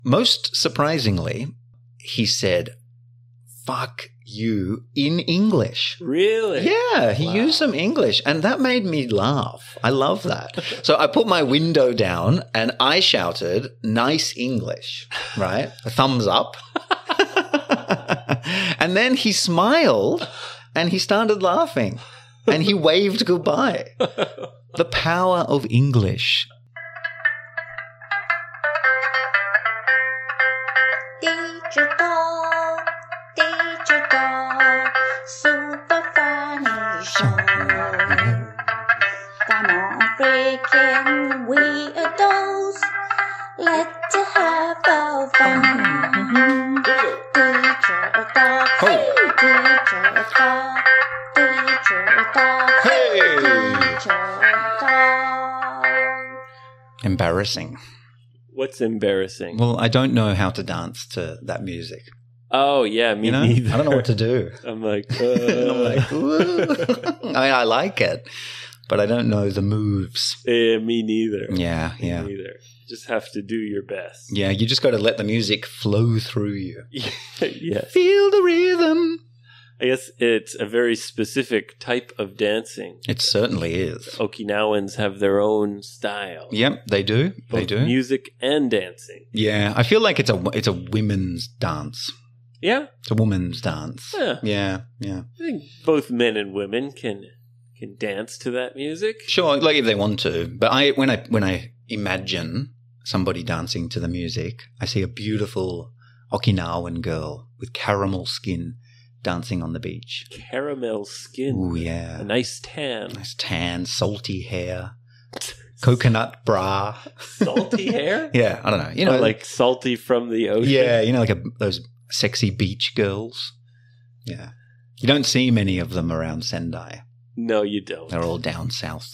Most surprisingly, he said, fuck you in English. Really? Yeah, he Wow. used some English, and that made me laugh. I love that. So I put my window down and I shouted, nice English, right? A thumbs up. And then he smiled and he started laughing and he waved goodbye. The power of English. Digital, super funny show. Come on, freaking weirdos, let's have a fun. Digital, Oh. digital. Embarrassing. What's embarrassing? Well, I don't know how to dance to that music. Oh, yeah, me You know, neither. I don't know what to do. I'm like, I'm like, ooh. I mean, I like it, but I don't know the moves. me neither. Yeah, Me yeah. neither. Just have to do your best. Yeah, you just got to let the music flow through you. Yes. Feel the rhythm. I guess it's a very specific type of dancing. It certainly is. Okinawans have their own style. Yep, they do. They Both do. music and dancing. Yeah, I feel like it's a women's dance. Yeah, It's a woman's dance. Yeah. Yeah, yeah. I think both men and women can dance to that music. Sure, like if they want to. But when I imagine somebody dancing to the music, I see a beautiful Okinawan girl with caramel skin dancing on the beach. Caramel skin. Ooh, yeah. A nice tan. Nice tan, salty hair, coconut bra. Salty hair? Yeah, I don't know. You know, like salty from the ocean. yeah, you know, like those sexy beach girls. Yeah. You don't see many of them around Sendai. No, you don't. They're all down south.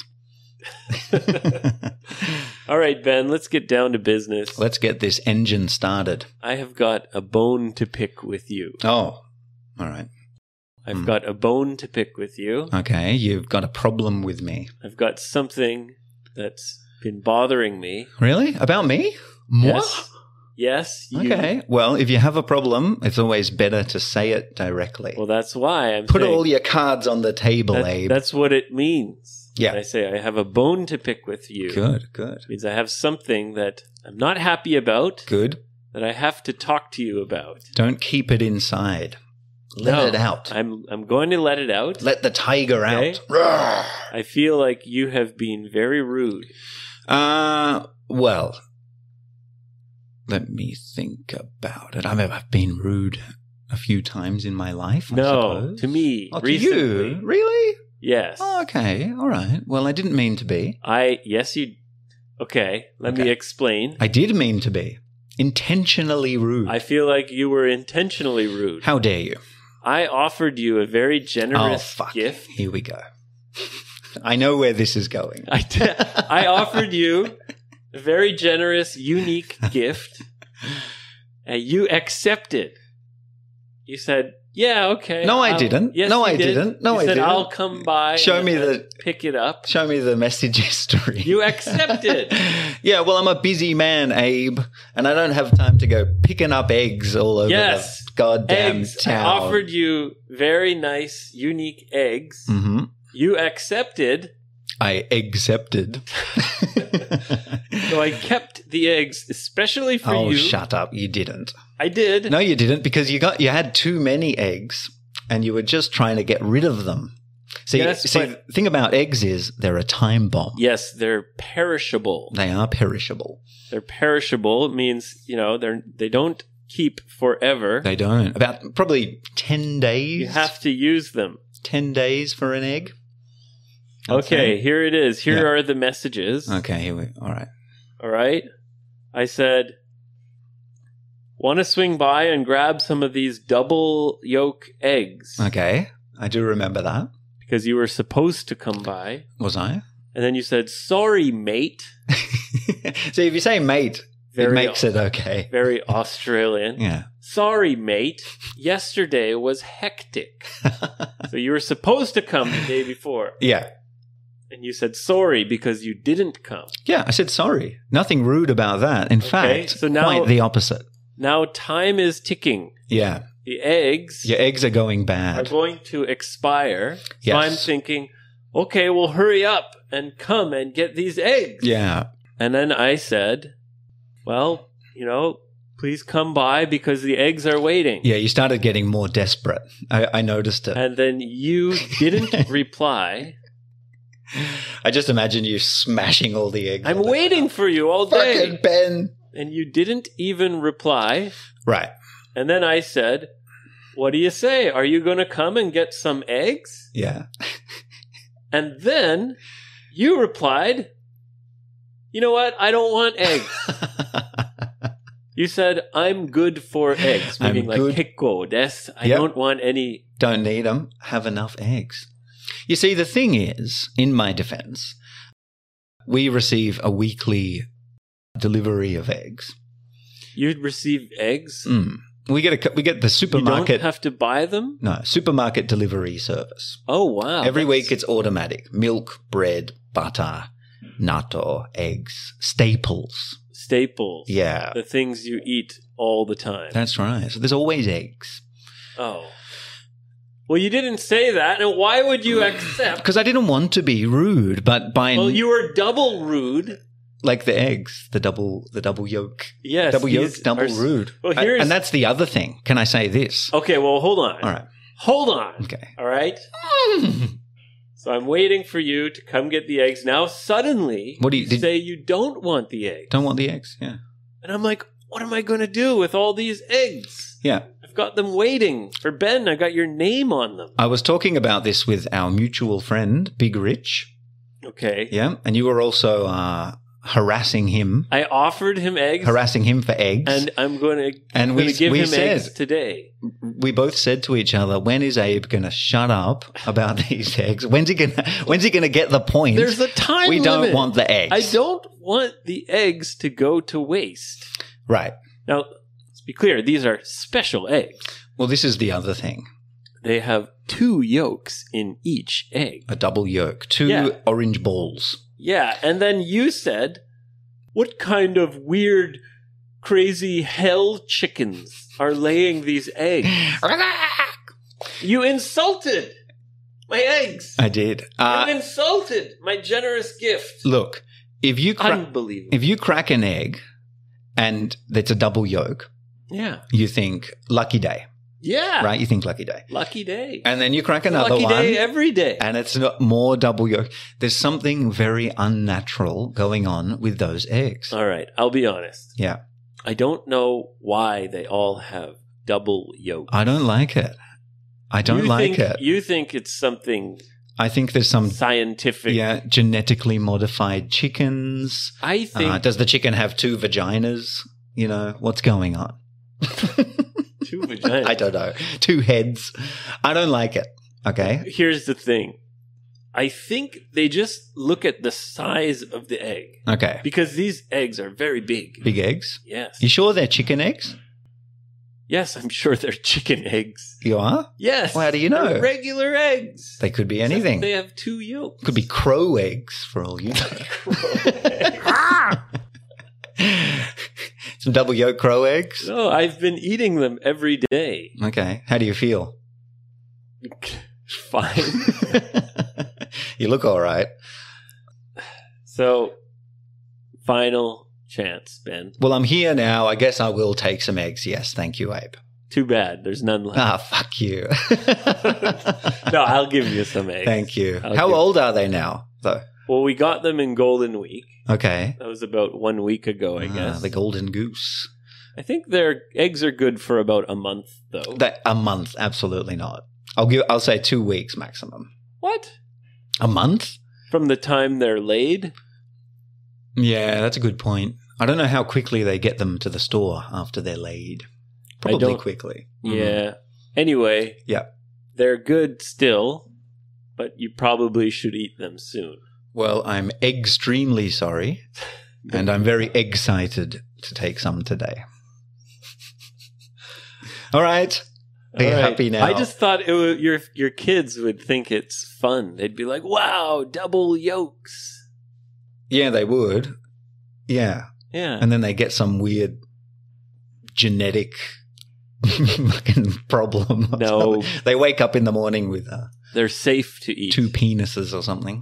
All right, Ben, let's get down to business. Let's get this engine started. I have got a bone to pick with you. Oh, all right. I've got a bone to pick with you. Okay, you've got a problem with me. I've got something that's been bothering me. Really? About me? Moi? Yes. Yes. You. Okay. Well, if you have a problem, it's always better to say it directly. Well, that's why I'm Put saying all your cards on the table, Abe. that's what it means. Yeah. When I say I have a bone to pick with you. Good, good, It means I have something that I'm not happy about good. that I have to talk to you about. Don't keep it inside. Let No, it out. I'm going to let it out. Let the tiger Okay. out. Roar. I feel like you have been very rude. Well, let me think about it. I've been rude a few times in my life, I No, suppose. to me, Oh, to recently. you? Really? Yes. Oh, okay. All right. Well, I didn't mean to be. Okay, let me Okay. explain. I did mean to be. Intentionally rude. I feel like you were intentionally rude. How dare you? I offered you a very Oh, generous fuck. gift. Here we go. I know where this is going. I offered you a very generous, unique gift, and you accepted. You said, "Yeah, okay." No, I didn't. Yes, No, you I did. didn't. No, you I said, didn't. "I'll come by. Show me and the- pick it up." Show me the message history. You accepted. Yeah, well, I'm a busy man, Abe, and I don't have time to go picking up eggs all over Yes. the goddamn Eggs. town. I offered you very nice, unique eggs. Mm-hmm. You accepted. I accepted. So I kept the eggs especially for Oh, you. shut up! You didn't. I did. No, you didn't, because you had too many eggs, and you were just trying to get rid of them. See, Yes, the thing about eggs is they're a time bomb. Yes, they're perishable. They are perishable. They're perishable. It means, they don't keep forever. They don't. About probably 10 days. You have to use them. 10 days for an egg. I'd Okay, say. here it is. Here Yeah. are the messages. Okay, all right. All right. I said, want to swing by and grab some of these double yolk eggs Okay, I do remember that. because you were supposed to come by. Was I? And then you said, sorry, mate. So if you say mate, it makes it okay. Very Australian. Yeah. Sorry, mate. Yesterday was hectic. So you were supposed to come the day before. Yeah. And you said sorry because you didn't come. Yeah, I said sorry. Nothing rude about that. In fact, so now- quite the opposite. Now time is ticking. Yeah. The eggs Your eggs are going are bad. going to expire. So Yes. I'm thinking, okay, well, hurry up and come and get these eggs. Yeah. And then I said, well, please come by because the eggs are waiting. Yeah, you started getting more desperate. I noticed it. And then you didn't reply. I just imagine you smashing all the eggs. I'm on the waiting ground. for you all day. Fucking Ben. And you didn't even reply. Right. And then I said, what do you say? Are you going to come and get some eggs? Yeah. And then you replied, you know what? I don't want eggs. You said, I'm good for eggs. I'm Meaning like, good. kekko desu. I Yep. don't want any. Don't need them. Have enough eggs. You see, the thing is, in my defense, we receive a weekly delivery of eggs. You'd receive eggs. We get the You don't supermarket. have to buy them. Supermarket delivery service. Oh, wow. Every That's- week it's automatic. Milk, bread, butter, natto, eggs, staples. Staples. Yeah. The things you eat all the time. That's right. So there's always eggs. Oh. Well, you didn't say that. And why would you accept? Because I didn't want to be rude, but Well, you were double rude. like the eggs, the double yolk. Yes. Double yolk, these double are- rude. Well, here's- And that's the other thing. Can I say this? Okay, well, hold on. All right. Hold on. Okay. All right. So I'm waiting for you to come get the eggs. Now, suddenly, What do you- did- say you don't want the eggs. Don't want the eggs? Yeah. And I'm like, what am I going to do with all these eggs? Yeah. I've got them waiting for Ben. I got your name on them. I was talking about this with our mutual friend, Big Rich. Okay. Yeah. And you were also harassing him I offered him eggs, for eggs. and I'm going to And we give him said, eggs today. we both said to each other, when is Abe going to shut up about these eggs? When's he going to get the point? There's a time we don't limit. want the eggs. I don't want the eggs to go to waste. Right. Now, let's be clear. These are special eggs. Well, this is the other thing. They have 2 yolks in each egg. A double yolk. 2 Yeah. orange balls. Yeah, and then you said, what kind of weird, crazy hell chickens are laying these eggs? You insulted my eggs. I did. You insulted my generous gift. Look, if you Unbelievable. crack an egg and it's a double yolk, Yeah. you think lucky day, Yeah. right? You think lucky day. Lucky day. And then you crack another Lucky one day every day. and it's not more double yolk. There's something very unnatural going on with those eggs. All right, I'll be honest. Yeah. I don't know why they all have double yolk. I don't like it. I don't like it. You think it's something I think there's some scientific. genetically modified chickens. I think Does the chicken have 2 vaginas? You know, what's going on? 2 vaginas. I don't know. 2 heads. I don't like it. Okay. Here's the thing. I think they just look at the size of the egg Okay. because these eggs are very big. Big eggs. Yes. You sure they're chicken eggs? Yes, I'm sure they're chicken eggs. You are? Yes. Well, how do you know? They're regular eggs. They could be anything. They have 2 yolks. Could be crow eggs for all you know. Some double yolk crow eggs. No, I've been eating them every day. Okay. How do you feel? Fine. You look all right. So, final chance, Ben. Well, I'm here now. I guess I will take some eggs. Yes. Thank you, Abe. Too bad. There's none left. Ah, fuck you. No, I'll give you some eggs. Thank you. I'll How give- old are they now, though? Well, we got them in Golden Week. Okay. That was about 1 week ago, I guess. The golden goose. I think their eggs are good for about a month, though. A month? Absolutely not. I'll say 2 weeks maximum. What? A month? From the time they're laid? Yeah, that's a good point. I don't know how quickly they get them to the store after they're laid. Probably don't- quickly. Yeah. Anyway. Yeah. They're good still, but you probably should eat them soon. Well, I'm extremely sorry, and I'm very excited to take some today. All right. Are you All right. happy now? I just thought it would, your kids would think it's fun. They'd be like, "Wow, double yolks." Yeah, they would. Yeah. Yeah. And then they get some weird genetic fucking problem. or No. something. They wake up in the morning with They're safe to eat. 2 penises or something.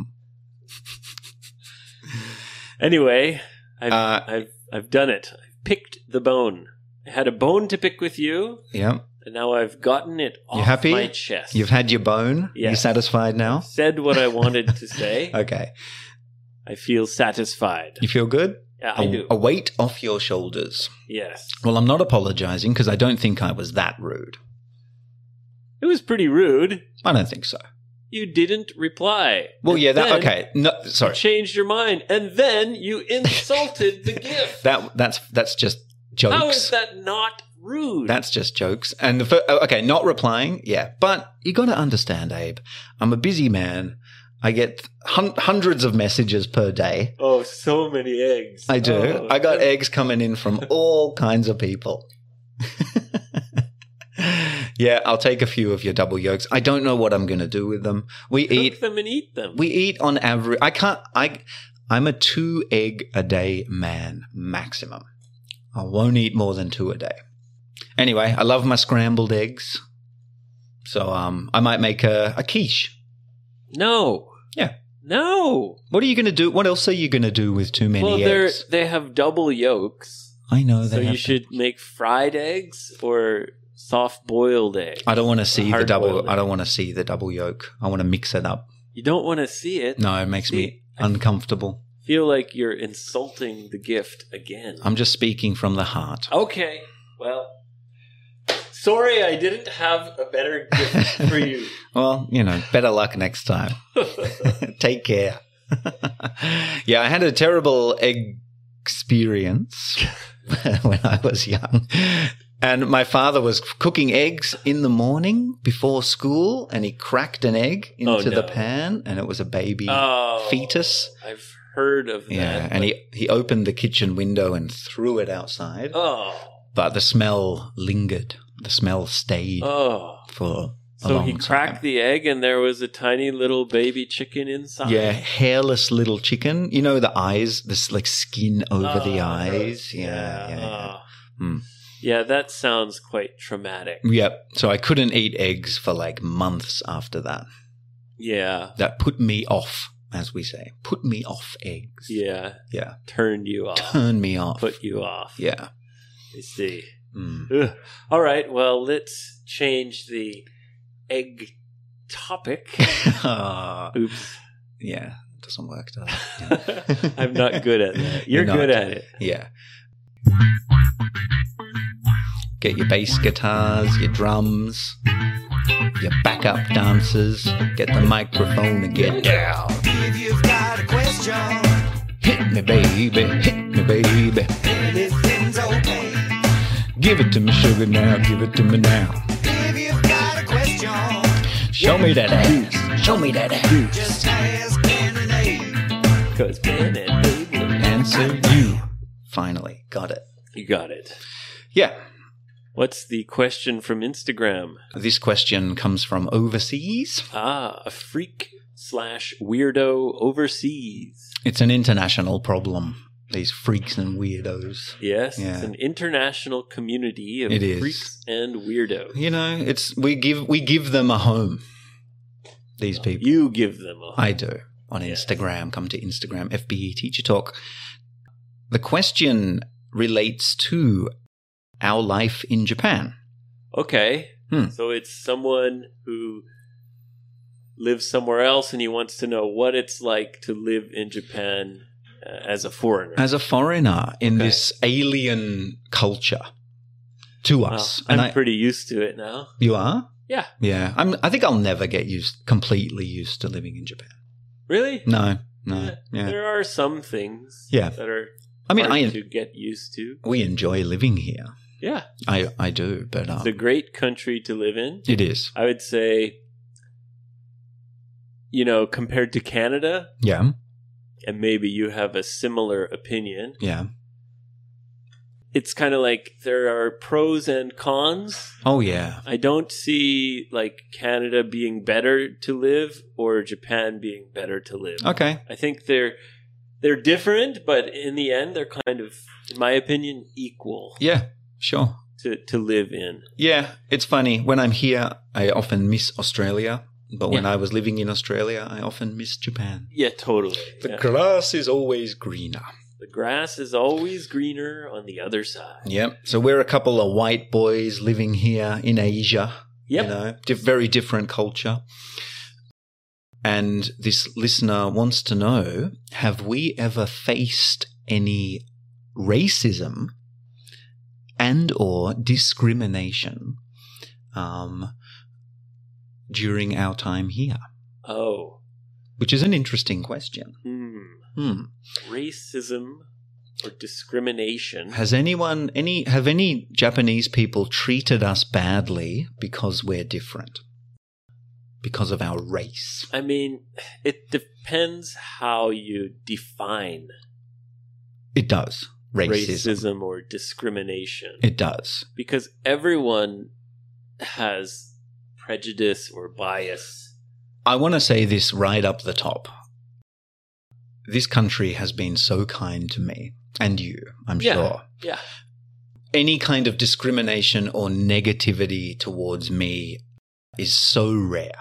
Anyway, I've done it. I've picked the bone. I had a bone to pick with you, Yeah. and now I've gotten it off You happy? my chest. You've had your bone? Yes. You satisfied now? said what I wanted to say. Okay. I feel satisfied. You feel good? Yeah, I do. A weight off your shoulders. Yes. Well, I'm not apologizing because I don't think I was that rude. It was pretty rude. I don't think so. You didn't reply. Well, And yeah, then okay. No, You sorry. changed your mind, and then you insulted the gift. That's just jokes. How is that not rude? That's just jokes. And okay, not replying, yeah. But you got to understand, Abe. I'm a busy man. I get hundreds of messages per day. Oh, so many eggs. I do. Oh, I got eggs coming in from all kinds of people. Yeah, I'll take a few of your double yolks. I don't know what I'm going to do with them. We Cook them and eat them. We eat on average. I'm a 2 egg a day man maximum. I won't eat more than 2 a day. Anyway, I love my scrambled eggs. So I might make a quiche. No. Yeah. No. What are you going to do? What else are you going to do with too many eggs? They have double yolks. I know So they you have should make fried eggs or soft boiled eggs. I don't want to see the double. Hard-boiled I don't want to see the double yolk. I want to mix it up. You don't want to see it. No, it makes me I uncomfortable. feel like you're insulting the gift again. I'm just speaking from the heart. Okay. Well, sorry I didn't have a better gift for you. Well, better luck next time. Take care. Yeah, I had a terrible egg experience when I was young. And my father was cooking eggs in the morning before school, and he cracked an egg into the pan, and it was a baby fetus. I've heard of that. Yeah, and he opened the kitchen window and threw it outside. Oh. But the smell lingered. The smell stayed for a So long he cracked time. the egg, and there was a tiny little baby chicken inside. Yeah, hairless little chicken. You know the eyes, this like skin over the eyes. Yeah. Yeah. Yeah, that sounds quite traumatic. Yep. So I couldn't eat eggs for like months after that. Yeah. That put me off, as we say. Put me off eggs. Yeah. Yeah. Turned you off. Turn me off. Put you off. Yeah. I see. Mm. Ugh. All right. Well, let's change the egg topic. Oops. Yeah. It doesn't work, does it? I'm not good at that. You're You're good not. at it. Yeah. Get your bass guitars, your drums, your backup dancers. Get the microphone and get down. If you've got a question, Hit me, baby. Hit me, baby. anything's okay. Give it to me, sugar, now. Give it to me now. If you've got a question, Show me that ass. Show me that ass. just ask Ben and Abe. Because Ben and Abe will Answer you. Finally. Got it. You got it. Yeah. What's the question from Instagram? This question comes from overseas. A freak/weirdo overseas. It's an international problem. These freaks and weirdos. Yes, Yeah. it's an international community of It is. freaks and weirdos. It's we give them a home. These people. You give them a I do. On Yes. Instagram. Come to Instagram, FBE Teacher Talk. The question relates to our life in Japan. Okay. Hmm. So it's someone who lives somewhere else and he wants to know what it's like to live in Japan as a foreigner. As a foreigner in Okay. this alien culture to Well, us. I'm And pretty used to it now. you are? Yeah. Yeah. I think I'll never get completely used to living in Japan. Really? No. Yeah. There are some things Yeah. that are I mean, hard to get used to. we enjoy living here. Yeah. I do, but It's a great country to live in. it is. I would say, compared to Canada, Yeah. and maybe you have a similar opinion, Yeah. it's kind of like there are pros and cons. Oh, yeah. I don't see like Canada being better to live or Japan being better to live. Okay. I think they're different, but in the end, they're kind of, in my opinion, equal Yeah, sure. to live in. Yeah, it's funny. When I'm here, I often miss Australia. But when Yeah. I was living in Australia, I often miss Japan. Yeah, totally. The Yeah. grass is always greener. The grass is always greener on the other side. Yep. So we're a couple of white boys living here in Asia. Yep. You know, very different culture. And this listener wants to know, have we ever faced any racism and or discrimination during our time here? Oh. Which is an interesting question. Racism or discrimination. Have any Japanese people treated us badly because we're different? Because of our race? I mean, it depends how you define It does. racism or discrimination. It does. Because everyone has prejudice or bias. I want to say this right up the top. This country has been so kind to me and you, I'm sure. Yeah. Any kind of discrimination or negativity towards me is so rare.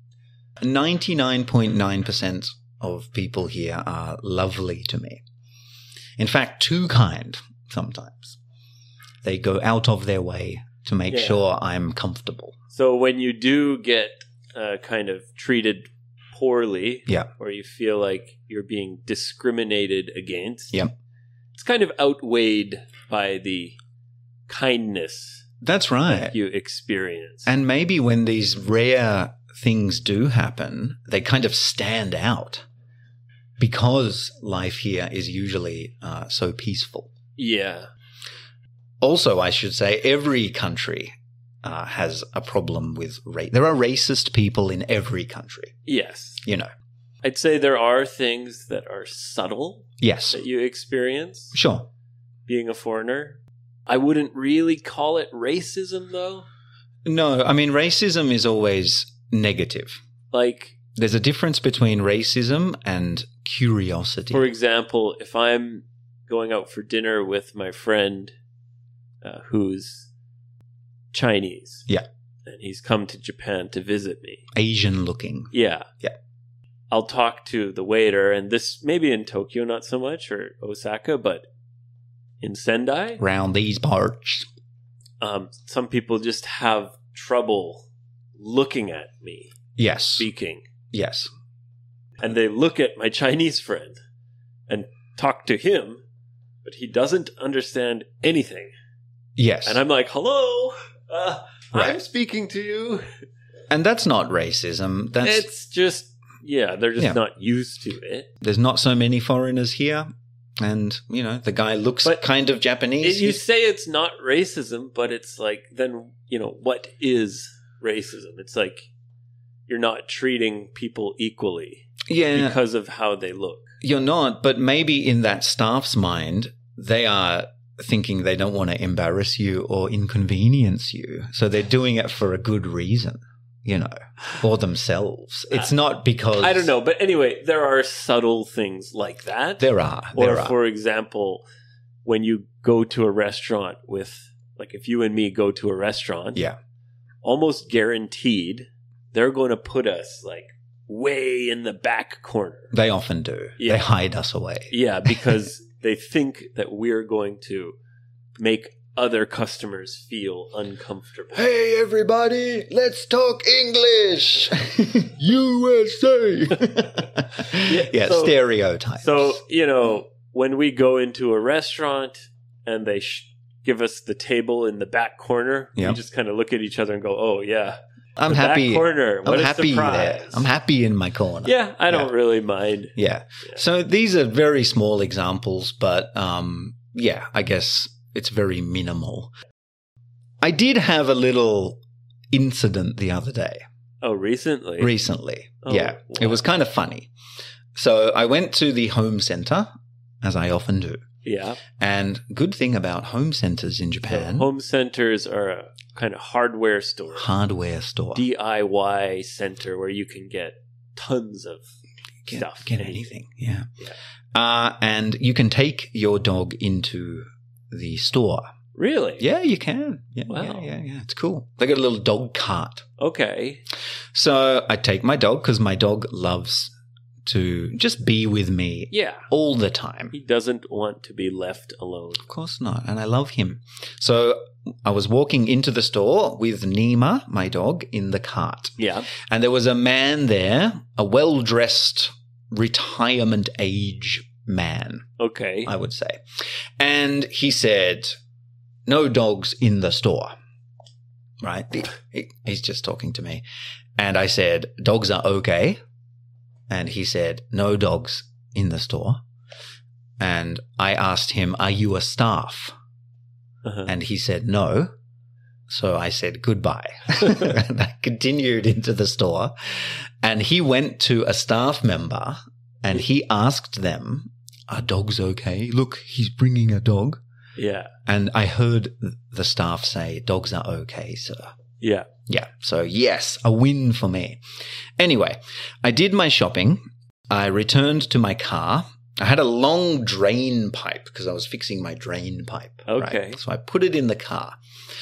99.9% of people here are lovely to me. In fact, too kind sometimes. They go out of their way to make sure I'm comfortable. So when you do get kind of treated poorly, Yeah. or you feel like you're being discriminated against, Yep. it's kind of outweighed by the kindness That's right. you experience. And maybe when these rare things do happen, they kind of stand out because life here is usually so peaceful. yeah. Also, I should say, every country has a problem with race. There are racist people in every country, Yes. you know. I'd say there are things that are subtle Yes, that you experience sure. being a foreigner. I wouldn't really call it racism, though. No, I mean, racism is always negative. Like, There's a difference between racism and curiosity. for example, if I'm going out for dinner with my friend who's Chinese. Yeah. And he's come to Japan to visit me. Asian looking. Yeah. Yeah. I'll talk to the waiter, and this maybe in Tokyo not so much, or Osaka, but in Sendai, Round these parts. some people just have trouble looking at me Yes. speaking. Yes. And they look at my Chinese friend and talk to him, but he doesn't understand anything. Yes. And I'm like, hello, I'm Right. speaking to you. And that's not racism. That's It's just, they're just Yeah. not used to it. there's not so many foreigners here, and you know the guy looks But kind of Japanese. You say it's not racism, but it's like, then, what is racism? It's like you're not treating people equally Yeah, because of how they look. you're not. But maybe in that staff's mind, they are thinking they don't want to embarrass you or inconvenience you, so they're doing it for a good reason, or themselves. It's not because I don't know. But anyway, there are subtle things like that. There are. Or, for example, when you go to a restaurant like if you and me go to a restaurant, Yeah. almost guaranteed they're going to put us like way in the back corner. They often do. Yeah. They hide us away. Yeah, because they think that we're going to make other customers feel uncomfortable. Hey, everybody, let's talk English. USA. yeah, so- stereotypes. So, when we go into a restaurant and they give us the table in the back corner, Yeah. we just kind of look at each other and go, oh, yeah. I'm the happy. Back corner. What I'm a happy surprise. there. I'm happy in my corner. Yeah, I don't really mind. Yeah. So these are very small examples, but I guess it's very minimal. I did have a little incident the other day. Oh, recently? Recently. Oh, Yeah. It wow. was kind of funny. So I went to the home center, as I often do. Yeah. And good thing about home centers in Japan, Home centers are a kind of hardware store, hardware store. DIY center where you can get tons of stuff. Get anything. Yeah. Yeah. And you can take your dog into the store. Really? Yeah, you can. Yeah, Wow. yeah. It's cool. They got a little dog cart. Okay. So I take my dog because my dog loves to just be with me Yeah. all the time. He doesn't want to be left alone. Of course not. And I love him. So I was walking into the store with Nima, my dog, in the cart. Yeah. And there was a man there, a well-dressed retirement age man, Okay. I would say. And he said, "No dogs in the store." Right? He's just talking to me. And I said, "Dogs are okay." And he said, "No dogs in the store." And I asked him, "Are you a staff?" Uh-huh. And he said, "No." So I said, "Goodbye." And I continued into the store. And he went to a staff member and he asked them, "Are dogs okay? Look, he's bringing a dog." Yeah. And I heard the staff say, "Dogs are okay, sir." Yeah. Yeah. So yes, a win for me. Anyway, I did my shopping. I returned to my car. I had a long drain pipe because I was fixing my drain pipe. Okay. Right? So I put it in the car.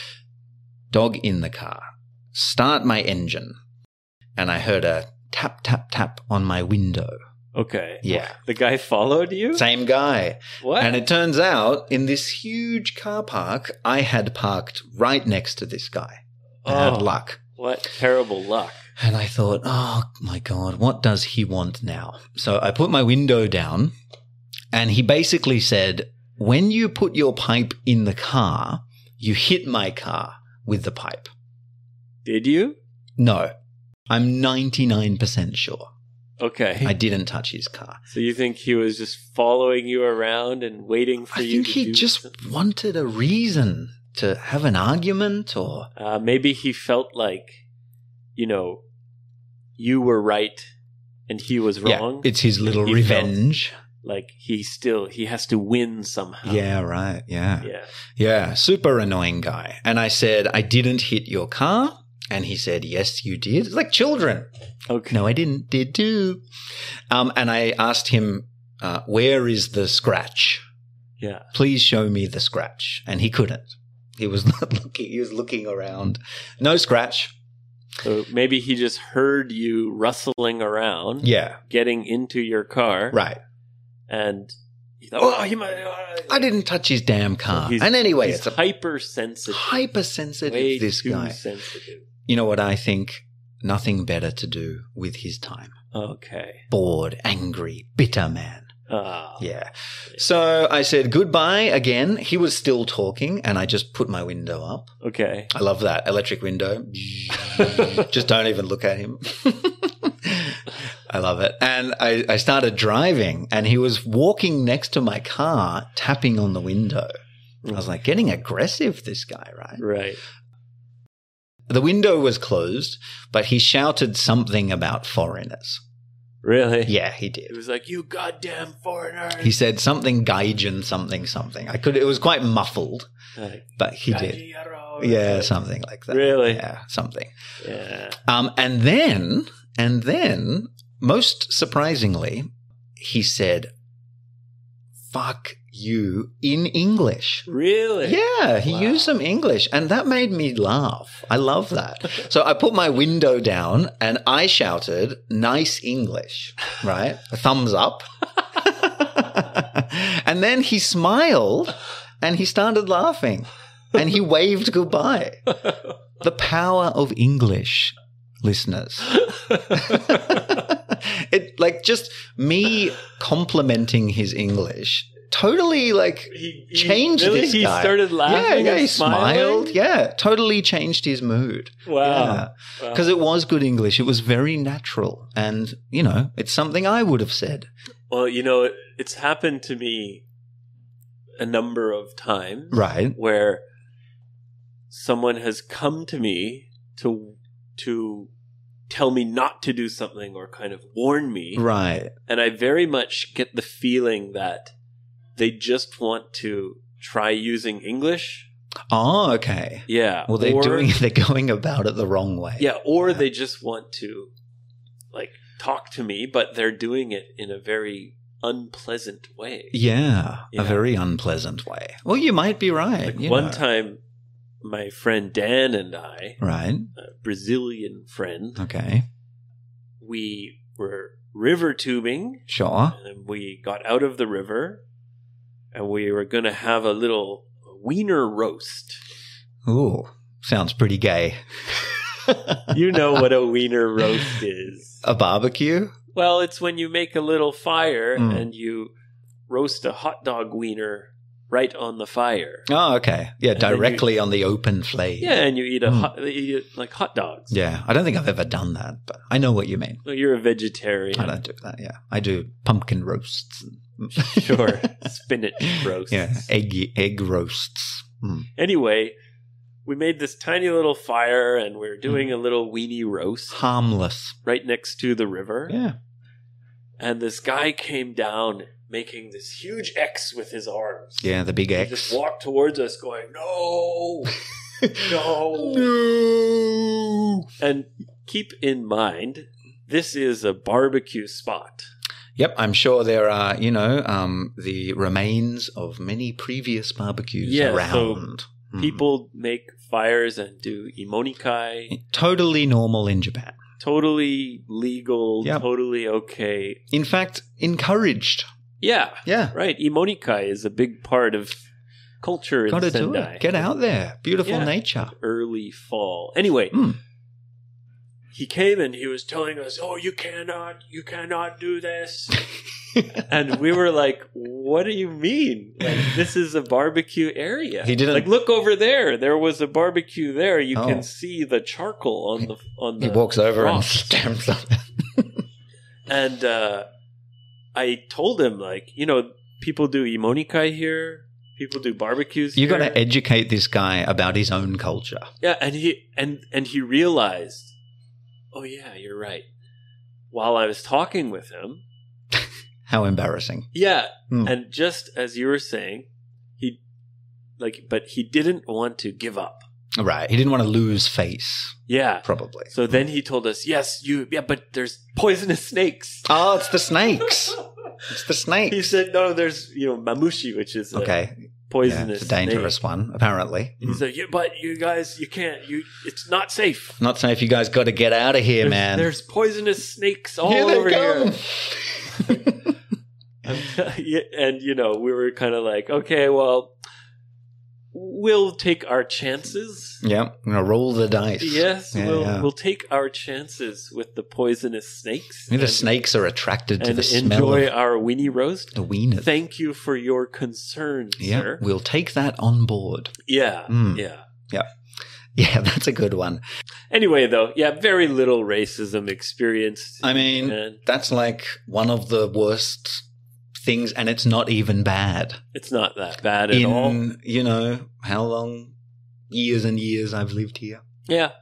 Dog in the car. Start my engine. And I heard a tap, tap, tap on my window. Okay. Yeah. The guy followed you? Same guy. What? And it turns out in this huge car park, I had parked right next to this guy. Bad luck. What terrible luck. And I thought, oh my God, what does he want now? So I put my window down and he basically said, "When you put your pipe in the car, you hit my car with the pipe." Did you? No, I'm 99% sure. Okay. I didn't touch his car. So you think he was just following you around and waiting for I you think to he do just something? wanted a reason to have an argument or... Maybe he felt like, you were right and he was wrong. Yeah, it's his little He revenge. Like he has to win somehow. Yeah, right. Yeah. Yeah. Yeah, super annoying guy. And I said, "I didn't hit your car." And he said, "Yes, you did." It's like children. Okay. "No, I didn't. Did too." And I asked him, "Where is the scratch? Yeah. Please show me the scratch." And he couldn't. He was not looking. He was looking around. No scratch. So maybe he just heard you rustling around, Yeah, getting into your car, right. and he thought, "Oh, he might." I didn't touch his damn car. He's- And anyway, he's it's a hypersensitive. hypersensitive, Way this too guy. sensitive. You know what I think? Nothing better to do with his time. Okay. Bored, angry, bitter man. Ah. Yeah. So I said goodbye again. He was still talking and I just put my window up. Okay. I love that. Electric window. Just don't even look at him. I love it. And I started driving and he was walking next to my car, tapping on the window. I was like, getting aggressive, this guy, right? Right. The window was closed, but he shouted something about foreigners. Really? Yeah, he It did. was like, "You goddamn foreigner." He said something Gaijin, something. It was quite muffled, Like, but he did. "Gaijiro." Yeah, something like that. Really? Yeah, something. Yeah. And then, most surprisingly, he said, "Fuck you" in English. Really? Yeah, he Wow. used some English, and that made me laugh. I love that. So I put my window down and I shouted, "Nice English," right? A thumbs up. And then he smiled and he started laughing and he waved goodbye. The power of English, listeners. It like just me complimenting his English totally like He changed really? this He guy. started laughing Yeah, and he smiling? smiled. Yeah, totally changed his mood. Wow. Because it was good English. It was very natural. And, it's something I would have said. Well, it's happened to me a number of times. Right. Where someone has come to me to tell me not to do something or kind of warn me. Right. And I very much get the feeling that they just want to try using English. Oh, okay. Yeah. Well, they're going about it the wrong way. Yeah, or they just want to like talk to me, but they're doing it in a very unpleasant way. Yeah, Yeah. a very unpleasant way. Well, you might be right. Like one time, my friend Dan and I, Right. a Brazilian friend, Okay. we were river tubing, Sure. and we got out of the river, and we were going to have a little wiener roast. Ooh, sounds pretty gay. You know what a wiener roast is. A barbecue? Well, it's when you make a little fire Mm. and you roast a hot dog wiener right on the fire. Oh, okay. Yeah, And then directly on the open flame. Yeah, and you eat Mm. you eat it like hot dogs. Yeah, I don't think I've ever done that, but I know what you mean. Well, you're a vegetarian. I don't do that, yeah. I do pumpkin roasts. Sure. Spinach roast. Yeah, egg roasts. Mm. Anyway, we made this tiny little fire and we were doing a little weenie roast Harmless. right next to the river. Yeah. And this guy came down making this huge X with his arms. Yeah, the big He X. just walked towards us going, no, no. No. And keep in mind, this is a barbecue spot. Yep, I'm sure there are, the remains of many previous barbecues Yeah, so around. Mm. People make fires and do imonikai. Totally normal in Japan. Totally legal, Yep. totally okay. In fact, encouraged. Yeah, Yeah. right. Imonikai is a big part of culture in Gotta do Sendai. it. Get out there. Beautiful Yeah. nature. Early fall. Anyway, Mm. he came and he was telling us, "Oh, you cannot do this." And we were like, "What do you mean? Like, this is a barbecue area." He didn't- like look over there. There was a barbecue there. You Oh. can see the charcoal on the. He walks over and rocks. stamps on it. And I told him, like, people do imonikai here. People do barbecues You here. got to educate this guy about his own culture. Yeah, and he realized, oh yeah, you're right. While I was talking with him, How embarrassing. yeah, Hmm. and just as you were saying, but he didn't want to give up. Right. He didn't want to lose face, Yeah. probably. So then he told us, but there's poisonous snakes. Oh, it's the snakes. It's the snakes. He said, no, there's mamushi, which is Okay. a poisonous. Yeah, it's a dangerous snake. one, apparently. He said, but you guys, you can't. It's not safe. Not saying if you guys got to get out of here, man. There's poisonous snakes all Here they over come. here. And we were kind of like, okay, well, we'll take our chances. Yeah, I'm gonna roll the dice. Yes, Yeah. we'll take our chances with the poisonous snakes. Maybe the snakes are attracted to and the smell enjoy of our weenie roast. the wiener. Thank you for your concern, Yeah, sir. we'll take that on board. Yeah, Mm. yeah. Yeah, that's a good one. Anyway, though, very little racism experienced. I mean, and that's like one of the worst things, and it's not even bad. it's not that bad at all. How long? Years and years I've lived here. Yeah.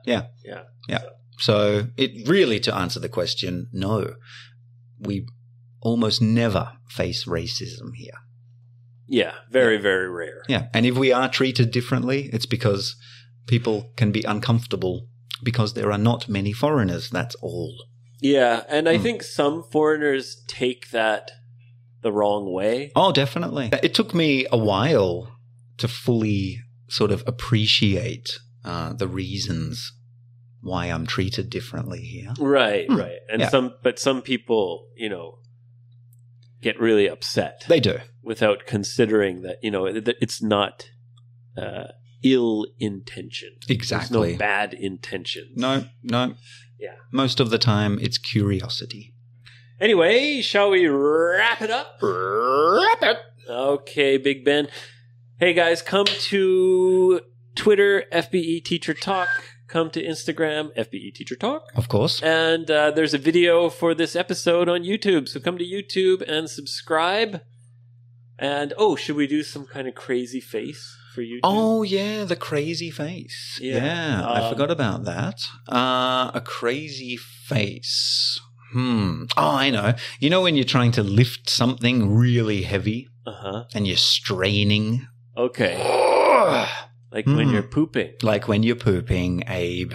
So it really, to answer the question, no. We almost never face racism here. Yeah, very, very rare. Yeah. And if we are treated differently, it's because people can be uncomfortable because there are not many foreigners. That's all. Yeah, and I Mm. think some foreigners take that the wrong way. Oh, definitely. It took me a while to fully sort of appreciate the reasons why I'm treated differently here. Right, Hmm. right. And Yeah. some people, get really upset They do. without considering that, that it's not ill intention. Exactly. There's no bad intentions. No. Yeah. Most of the time, it's curiosity. Anyway, shall we wrap it up? Wrap it. Okay, Big Ben. Hey guys, come to Twitter, FBE Teacher Talk. Come to Instagram, FBE Teacher Talk. Of course. And there's a video for this episode on YouTube. So come to YouTube and subscribe. And, should we do some kind of crazy face for YouTube? Oh, yeah, the crazy face. Yeah. I forgot about that. A crazy face. Oh, I know. You know when you're trying to lift something really heavy Uh-huh. and you're straining. Okay. Like when you're pooping. Like when you're pooping, Abe.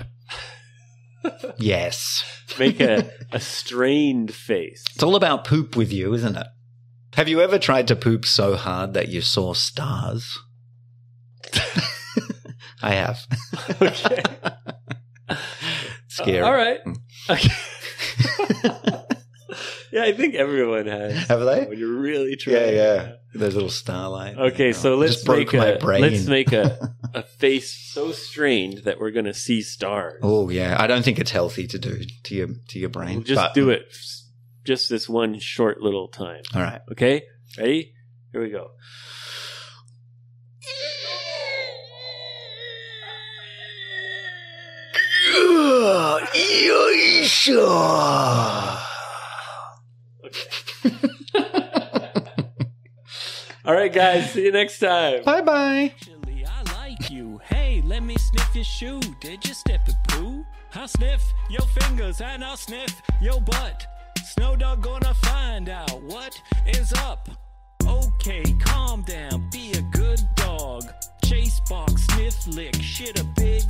Yes. Make a strained face. It's all about poop with you, isn't it? Have you ever tried to poop so hard that you saw stars? I have. Okay. Scary. All right. Okay. Yeah, I think everyone has. Have they? When you're really trying. Yeah. Those little starlight. Okay, so let's just broke make my brain. let's make a face so strained that we're gonna see stars. Oh yeah, I don't think it's healthy to do to your brain. We'll just do it just this one short little time. All right. Okay? Ready? Here we go. All right, guys. See you next time. Bye bye. Actually, I like you. Hey, let me sniff your shoe. Did you step it, poo? I'll sniff your fingers and I'll sniff your butt. Snow Dog gonna find out what is up. Okay, calm down, be a good dog. Chase, box, sniff, lick, shit a big